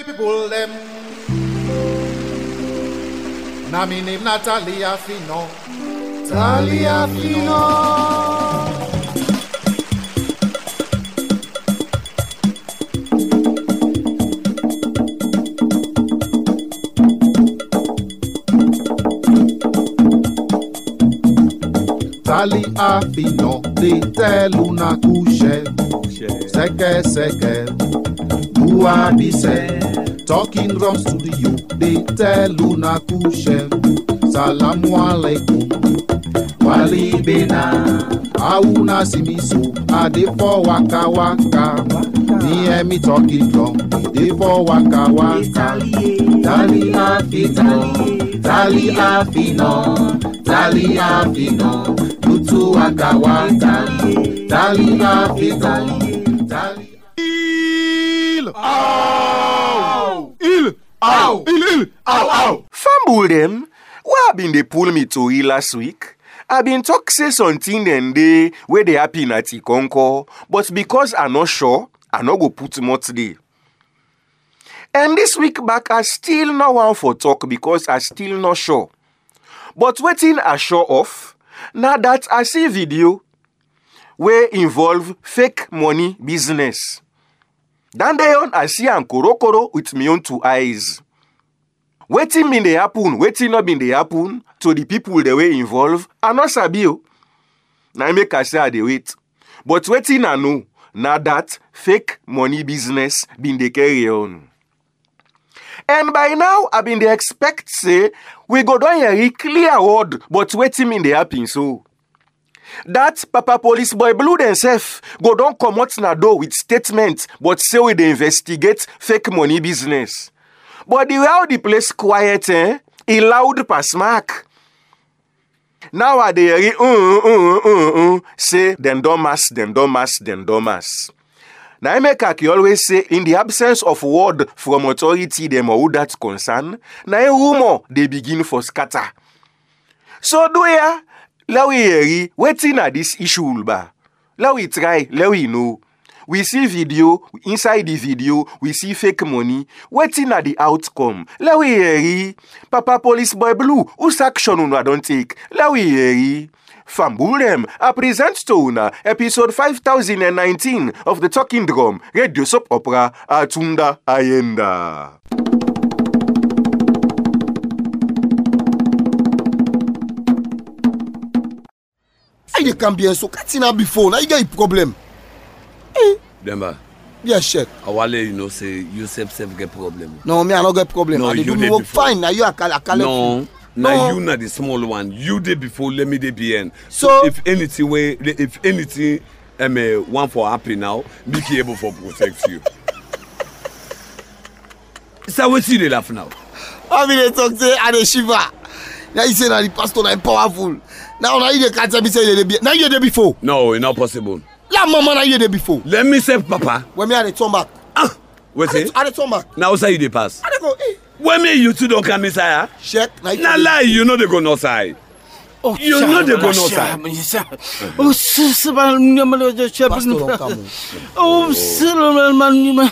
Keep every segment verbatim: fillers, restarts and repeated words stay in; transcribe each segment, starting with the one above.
people them. Na me name Natalia Fino. Talia Fino. Talia Fino, they tell una couche. Seke seke, Bua bise. Talking drums to the you, they tell una couche. Salamu alaikum, wali bena. Auna simisu, ade for waka waka. Me and me talking drum, they for waka waka. Talia Fino, Talia Fino, Talia Fino. Tutu waka waka, Talia Fino, Talia. Il, ow, il, ow, il, il, ow, ow. Famble them, where been they pull me to it last week? I been talk say something then day where they happy na Tikonko, but because I'm not sure, I no go put much there. And this week back, I still not want for talk because I still not sure. But waiting I sure of, now that I see video where involve fake money business. Dan dayon I see an korokoro with me own two eyes. Waiting mean they happen, waiting not mean they happen to the people they were involved, I not sabi yo. Now make I say I dey wait. But waiting I know, now that fake money business been they carry on. And by now, I been they expect say, we go down here a clear word, but waiting mean they happen so. That Papa Police Boy Blue themself go down come out na door with statement, but say we they investigate fake money business. But the way how the place quiet, eh, he loud pass mark. Now I dey uh, uh, uh, uh, uh, say them don't mass, them don't mass, them don't mass. Now I make Aki always say, in the absence of word from authority, them or that concern, now a rumor they begin for scatter. So do ya, let we hear waiting at this issue ba. Let we try, let we know. We see video, inside the video, we see fake money, waiting at the outcome. Let we hear Papa Police Boy Blue, whose action una don't take. Let we hear Fambulem, I present to una episode five thousand nineteen of the Talking Drum, Radio Soap Opera, Atunda Ayenda. I can be so Katina before, now you got a problem. Eh? Demba. Yeah, check. I will let you know, say, you self self get problem. No, me, I don't get problem. No, I you do did work before. fine, now you are call, call No. Now No. you not the small one. You did before, let me dey be in. So, So- if anything way, if anything, um, uh, one for happy now, be able for protect you. So what you dey laugh now? I mean, they talk say, I dey shiver. Now you say that the pastor is powerful. Now, now you can't tell me say you dey. Now you dey before. No, it's not possible. La mama, now you dey before. Let me say, Papa. When me I dey turn back. Ah, wait I a dey- I dey turn back. Now say you dey pass. I dey go, eh. When me you two don't come inside, Check. Now you na dey- lie, you know they go no side. Oh, You know they go no side. Oh, sister, man, you man, the shepherd. Pastor don't come. Oh, sister, man, you man.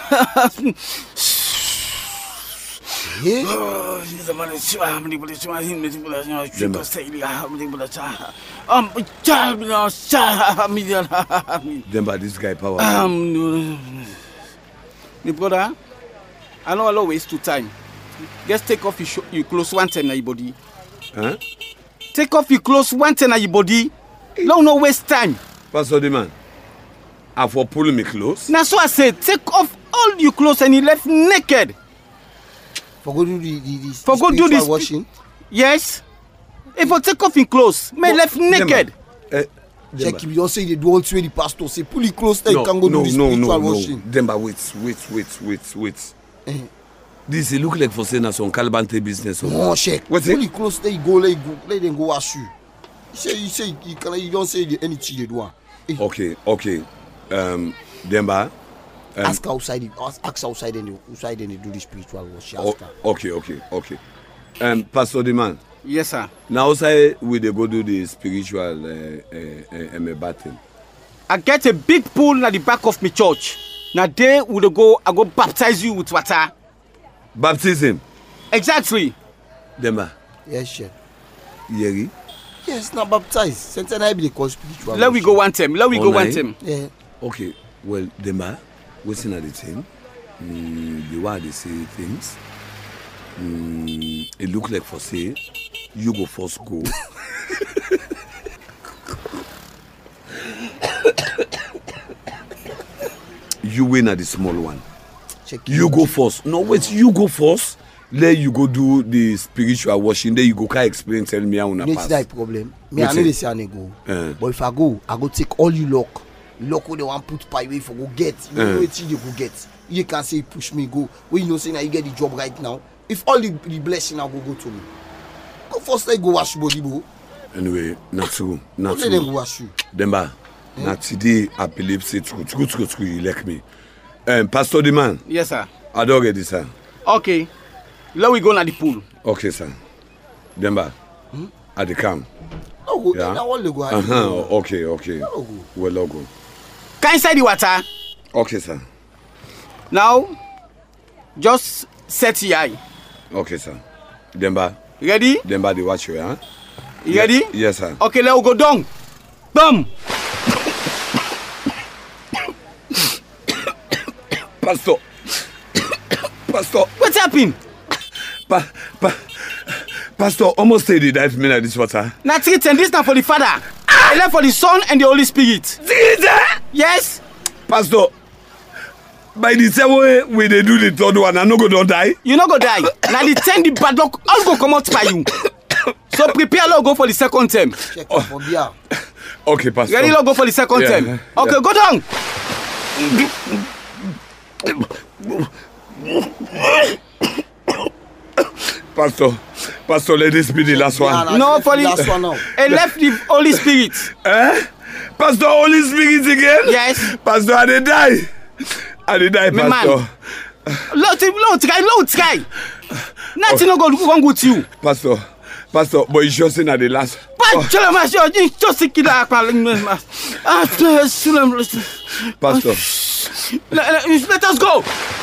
Eh? Oh, he's a man. I'm the police. I'm the police. I'm the police. I'm the police. Um, child, no, child, me, Demba, this guy power. um, my brother, I know I'll waste two time. Just take off your, sh- your clothes one time, your body. Huh? Take off your clothes one time, your body. No, no waste time. Pastor the man. I for pull me close. Now, so I said, take off all your clothes and you left naked. For go do the the, the For go do spiritual this- washing. Yes. If I take off your clothes, me left naked. Uh, Check if you don't say they don't swear the pastor. Say pull it close, then you can go no, do the no, spiritual no, no. washing. Demba, wait, wait, wait, wait, wait. Eh. This it look like for saying some Calabante business. oh. No, check. What's pull it? it close, then you go, let you go, let them go wash you. You say you say you can you don't say the anything they do. Eh. Okay, okay. Um, Demba. Um, ask outside, the- ask, ask outside, and they, outside, and they do the spiritual washing. o- Ask her. okay, okay, okay. Um, Pastor the man. Yes, sir. Now say we dey go do the spiritual uh, uh, uh, um, battle. I get a big pool at the back of my church. Now there we go, I go baptize you with water. Baptism. Exactly. Demba. Yes, Chef. Yeri. Yes, now baptized. Sometimes I be the call spiritual. Let we go one time. Let we All go one night? time. Yeah. Okay. Well, Demba, what's in the team? Mm, the way they say things. Mm, it look like for say you go first go. You win at the small one. Check You go first. No, wait, you go first. Let you go do the spiritual washing. Then you go can explain, tell me how una You know pass. that problem. Me, I Wetin? know they say I no go. Eh. But if I go, I go take all you lock. Lock what they want put pie way for go get. You know Eh. what you go get. You can say push me go. When you know say now you get the job right now. If all the, the blessing now go go to me. Go first let go wash body bro. Anyway, not true. Not Let them go true. wash you. Demba, now today I believe say true, true, true, true. You like me. Um, Pastor the man, Yes, sir. I don't get this, sir. Okay. Let we go na the pool. Okay, sir. Demba, at the camp. No go. Yeah. Yeah. Now all they go. Uh huh. Okay, okay. No go. Well, I'll go. Can inside the water. Okay, sir. Now, just set your eye. Okay, sir. Demba, Ready? Demba, they watch you, huh? You ready? Yes, sir. Okay, let we go down. Boom. Pastor. Pastor. What happened? Pa, pa, Pastor, almost stay the dive me at this water. Now three ten. This now for the Father. I left for the Son and the Holy Spirit. Yes. Pastor, by the same way we they do the third one, I no go don't die. You no go die. Now the ten the bad luck all go come out by you. So prepare, Lord, go for the second term. Check oh. for beer. Okay, Pastor. Ready, Lord, go for the second Yeah, term. yeah. Okay, go down. Pastor, Pastor, let this be the last Yeah, one. No, for the last one now. and left the Holy Spirit. Eh? Pastor, Holy Spirit again? Yes. Pastor, I did die. I did die, Me Pastor. man. Lord, Lord, try, Lord, try. Nothing no go wrong with you. Pastor, Pastor, but you sure saying at the last. But tell him, just just stick it up. Pastor, Let, let us go.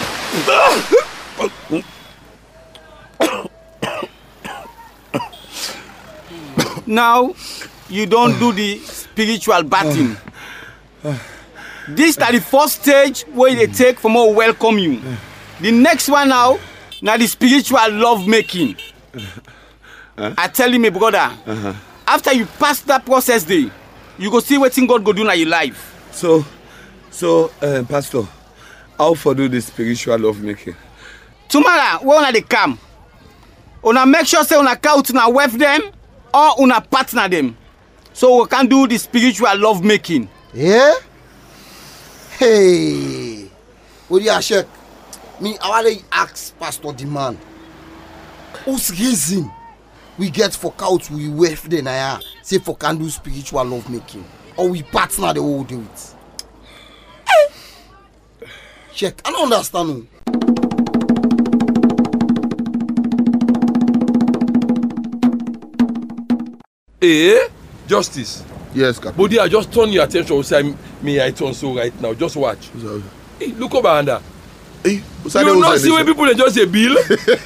Now, you don't do the spiritual bathing. This is the first stage where they take for more welcome you. The next one now, now the spiritual love making. I tell you, my brother, after you pass that process day, you go see what thing God go do in your life. so, so, uh, Pastor, how for do the spiritual love making? Tomorrow, when they come, una make sure say una count una wife them or una partner them, so we can do the spiritual love making. Yeah? Hey. What do you check? Me, I want to ask Pastor the man. Whose reason we get for couch we wife then I say for can do spiritual love making or we partner the whole do it. Hey. Check. I don't understand. No. Eh? Justice. Yes, Captain. Body, I just turn your attention. Say me, I turn so right now. Just watch. Hey, look over under. Hey, You not see when people they just say bill.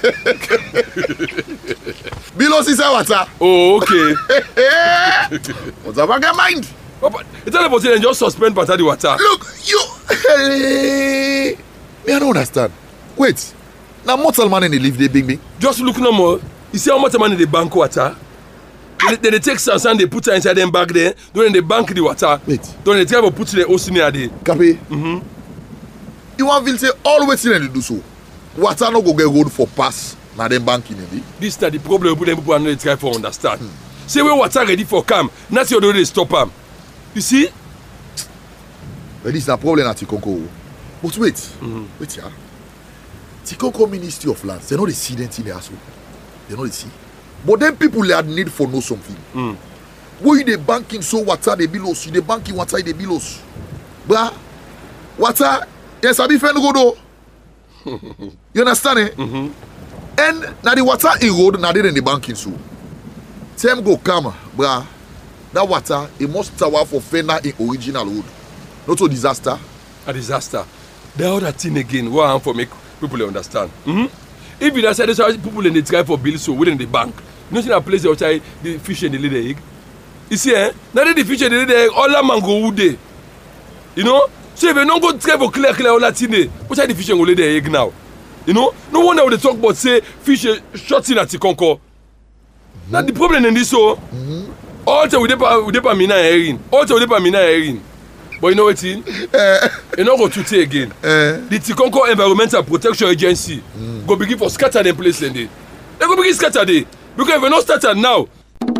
Below is water. Oh, okay. What's up, I mind? Oh, but it's all about saying just suspend part of the water. Look, you. Hey. Me, I don't understand. Wait. Now, mortal man in the live, they bring me. Just look no more. You see how much money they bank water? They, they, they take sand and they put it inside them bag there. Then they bank the water. Wait. Then they try to put the ocean there. Capi. Mm-hmm. You want to say all waiting and do so. Water no go get road for pass. Now them banking in it. This is the problem with them people and they try for understand. Hmm. Say when water ready for come, not your they stop them. You see? But this is a problem at Tikonko. But wait. Mm-hmm. Wait here. Tikonko Ministry of Lands, they know they see them in there. They know they see. But then people they had need for know something. Mm. Where you the banking so water they belows, you the banking water they belows. But water, yes, I be friend go do. You understand it? Mm-hmm. And now the water in road, now they in the banking so. Time go come, bruh. That water, it must tower for fender in original road. Not a disaster. A disaster. The other thing again, what I want for make people understand. Mm-hmm. if you say that's how people in the try for bills so within the bank, you know see that place outside the fish and the lay the egg. You see, eh? Now the fish and the lay the egg, all that man go wood day. You know? So if you don't go try for clear clear all that thing there, what's the fish and go lay the egg now? You know? No wonder when they talk about say fish shots in at the Concord. Mm-hmm. Now the problem in this so mm-hmm. all the with the with the mina herring, all the with the mina herring. But you know what thing? Uh, you not go to take again. Uh, the Tikonko Environmental Protection Agency mm. go begin for scatter them place then they. They go begin scatter they. Because if we not start now.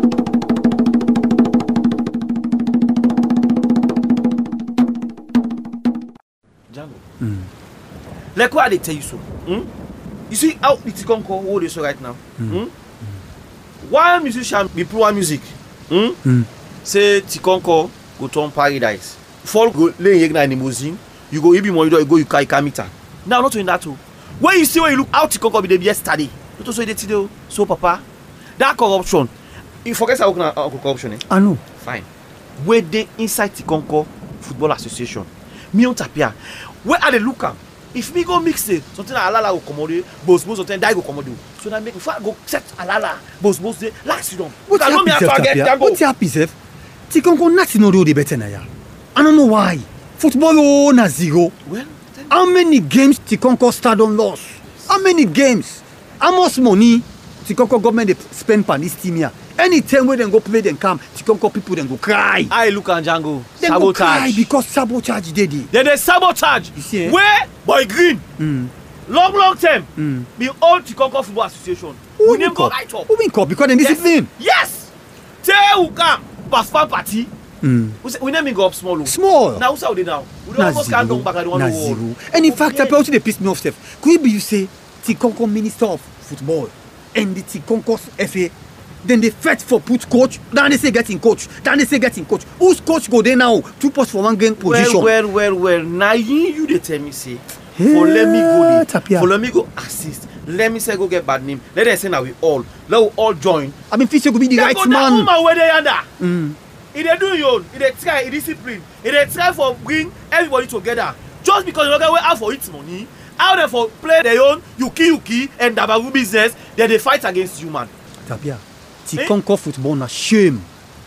Django. Mm. Like what they tell you so. Mm? You see how the Tikonko hold this right now. Mm. Mm? One musician be pro music. Mm? Mm. Say Tikonko go turn paradise. Fall go lay in the limousine, you go even more, you go you carry meter. Now not doing that too. When you see when you look out Tikonko be the yesterday, not also the today. So papa, that corruption. You forget how corruption. Eh? I know. Fine. Where they inside Tikonko Football Association, me on Tapia. Where are they look am? If me go mix it, something like Alala go commode, boss boss something die go commode. So that make if I go set Alala, boss boss dey last you don't. What happy Tapia? What happy sef? Tikonko nothing no do the better na ya. I don't know why. Football oh, na zero. Well, how many games Tikonko Stadium lost? How many games? How much money Tikonko government they spend on this team here? Anytime when they go play them camp, Tikonko people then go cry. I look at Django. They go cry because sabotage they did. Then they sabotage. You see, eh? Where Boy Green? Mm. Long, long term. Mm. The old Tikonko Football Association. Who we name go right up. Who win cup because they discipline? Yes. Tell who come. Passport party. Mm. We name go up small. Small. Now who's out there now? We don't almost can't down back at one zero. And in fact, I tell you the piss me off stuff. Could be you say Tikonko Minister of Football and the Tikonko F A, then they fight for put coach, then they say getting coach, then they say getting coach. Who's coach go there now? Two posts for one game position. Well, well, well, well. Now you you they tell me say hey, for let me go there, Tapia. For let me go assist. Let me say go get bad name. Let them say now we all let we all join. I mean, Fisher could be the they right go man. Woman where they under. Mm. If they do your, if they try, if discipline, if they try for bring everybody together, just because you don't get way out for it money, out there for play their own yuki yuki and dabaru business, then they fight against you, man. Tapia, Tikonko eh? Football na shame,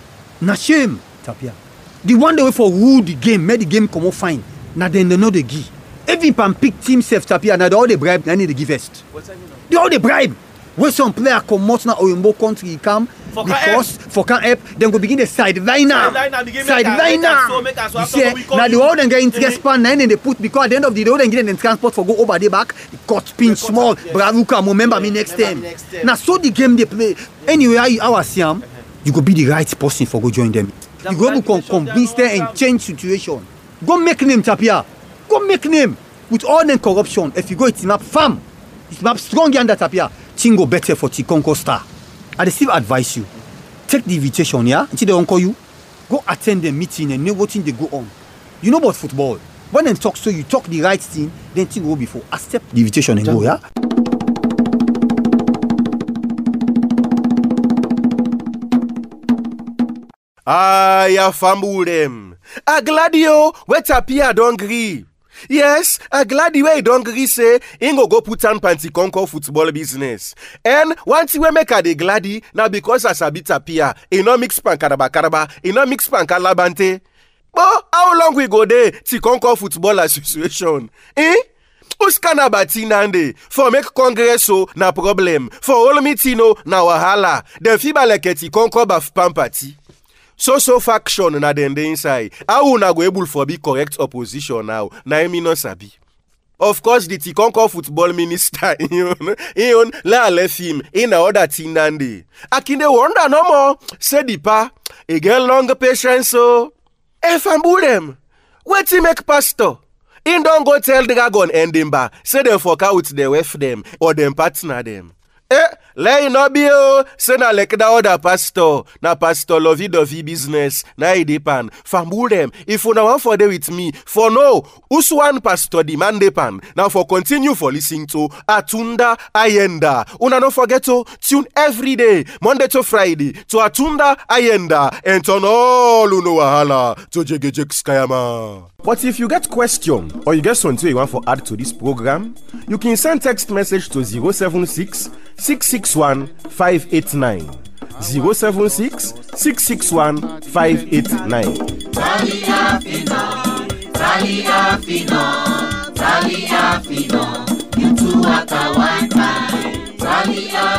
na shame, Tapia. The one day for rule the game, make the game come out fine. Now then they know the give. Every pan pick team self Tapia, now they all the bribe, now they give first. What's that mean? They all the bribe. Where some player come out now Oyombo country come for because for can help, then go begin the sideline now. Sideline now. You see, now the all then get interest span nine and they put because at the end of the day, they get them transport for go over the back, the cut pinch small, Bravuka, remember me next time. Now so the game they play. Anyway, I was Siam, you go be the right person for go join them. You go to convince them and change situation. Go make name Tapia. Go make name with all the corruption. If you go it's map farm, it's map strong under Tapia. Thing go better for Tikonko Star. I still advise you. Take the invitation, yeah? Until they don't call you. Go attend the meeting and know what thing they go on. You know about football. When they talk so you talk the right thing, then thing go before. Accept the invitation and go, yeah? Ah, ya fumble them. A gladio, where Tapia don't agree. Yes, I glad the way he don't agree say he go go put on Tikonko football business. And once we make a de gladi, now because as a bit Tapia, he no mix pan karaba karaba, he no mix pan kalabante. But how long we go there, Tikonko Football Association? Eh? Uskana batinande, for make congress so na problem, for all meetino na wahala, then fiba like Tikonko baf pampati. So so faction na den dey inside. How una go able for be correct opposition now? Na me no sabi. Of course, the Tikonko football minister, you know, he on la left him in other thing nande. Akinde wonder no more. Say the pa, a girl long patience so. If I'm them, wait to make pastor. In don't go tell the dragon and them ba. Say them fuck out the wife them or them partner them. Eh, let it not be oh, say na like that other pastor, na pastor lovey dovey business, na e dey pan. Fambu them, if una want for dey with me, for no, Uswan pastor demand dey pan. Now for continue for listening to Atunda Ayenda. Una don't forget to tune every day, Monday to Friday, to Atunda Ayenda, and turn all uno wahala to Jegejek Skayama. But if you get question or you get something you want to add to this program, you can send text message to zero seven six, six six one, five eight nine. zero seven six, six six one, five eight nine. Talia Fino, Talia Fino, Talia Fino, you two at a one time. Talia